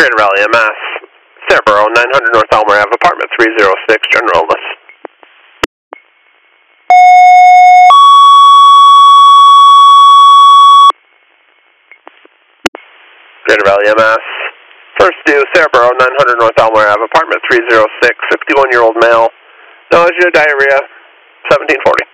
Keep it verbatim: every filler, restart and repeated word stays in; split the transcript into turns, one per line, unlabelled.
Greater Raleigh M S, Sarahboro, nine hundred North Elmer Avenue, apartment three oh six, general illness. Greater Raleigh M S, first due, Sarahboro, nine hundred North Elmer Avenue, apartment three oh six, sixty-one-year-old male, nausea, diarrhea, seventeen forty.